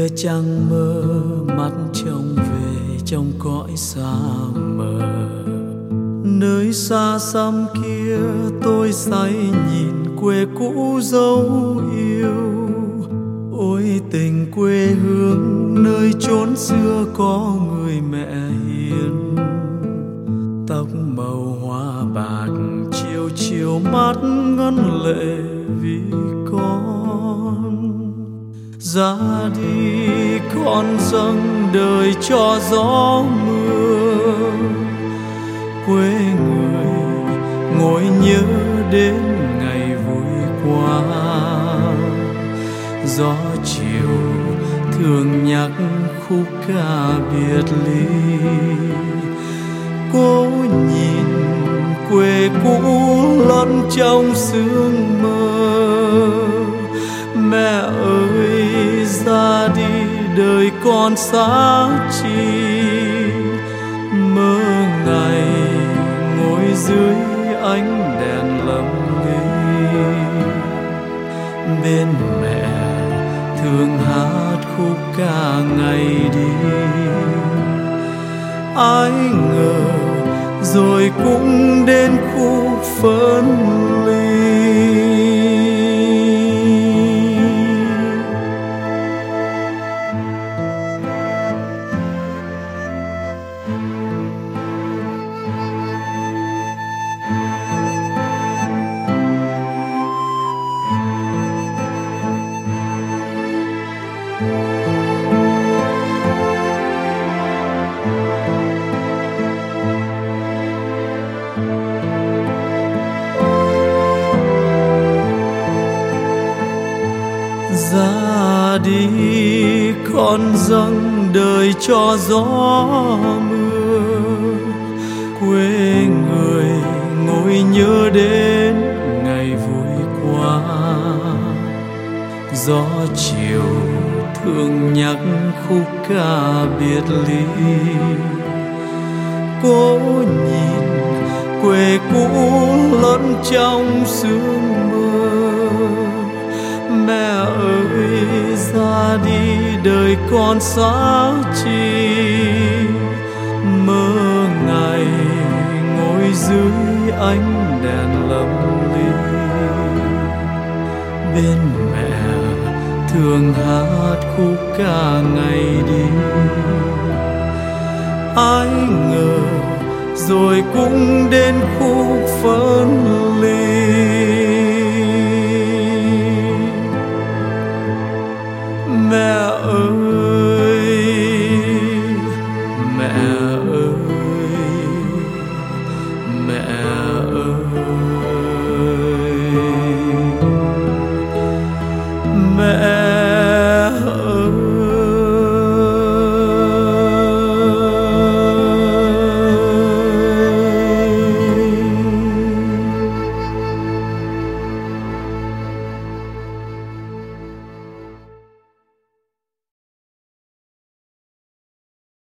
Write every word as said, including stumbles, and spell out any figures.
đưa trăng mơ mắt trông về trong cõi xa mờ. Nơi xa xăm kia tôi say nhìn quê cũ dấu yêu. Ôi tình quê hương nơi chốn xưa có người mẹ hiền. Tóc màu hoa bạc chiều chiều mắt ngân lệ vì con. Ra đi con dâng đời cho gió mưa. Quê người ngồi nhớ đến ngày vui qua. Gió chiều thường nhắc khúc ca biệt ly. Cô nhìn quê cũ lẫn trong sương mơ. Mẹ ơi ra đi đời con xa chi. Mơ ngày ngồi dưới ánh đèn lầm ly. Bên mẹ thường hát khúc ca ngày đi. Ai ngờ rồi cũng đến khúc phân ly. Ra đi con dâng đời cho gió mưa. Quê người ngồi nhớ đến ngày vui qua. Gió chiều thường nhắc khúc ca biệt ly. Cô nhìn quê cũ lẫn trong sương mơ. Mẹ ơi ra đi đời con xa chi. Mơ ngày ngồi dưới ánh đèn lầm ly. Bên mẹ thường hát khúc ca ngày đi. Ai ngờ rồi cũng đến khúc phân ly.